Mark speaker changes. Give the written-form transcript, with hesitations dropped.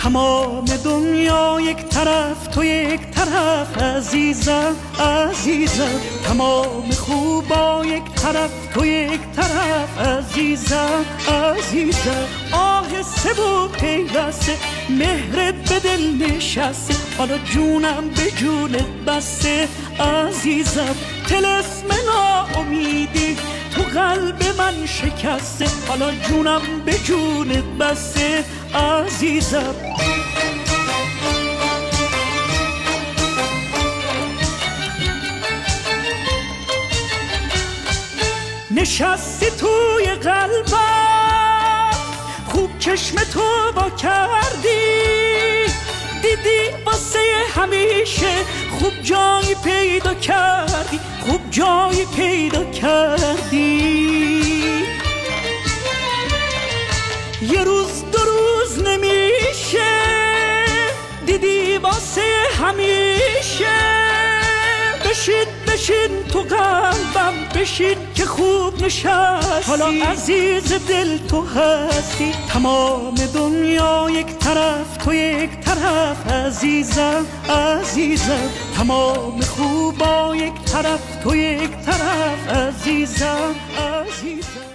Speaker 1: تمام دنیا یک طرف تو یک طرف عزیزم عزیزم، تمام خوبا یک طرف تو یک طرف عزیزم عزیزم. آهسته و پیوسته مهرت به دل نشسته، حالا جونم به جونت بسته عزیزم. طلسم ناامیدی تو قلب من شکسته، حالا جونم به جونت بسته عزیزم. نشستی توی قلبم، خوب چشم تو با کردی، دیدی واسه همیشه خوب جایی پیدا کردی، خوب جایی پیدا کردی. یه روز دو روز نمیشه، دیدی واسه همیشه. بشین بشین تو قلبم بشین که خوب نشستی، حالا عزیز دل تو هستی. تمام دنیا یک طرف تو یک طرف عزیزم عزیزم، تمام خوبا یک طرف تو یک طرف عزیزم عزیزم.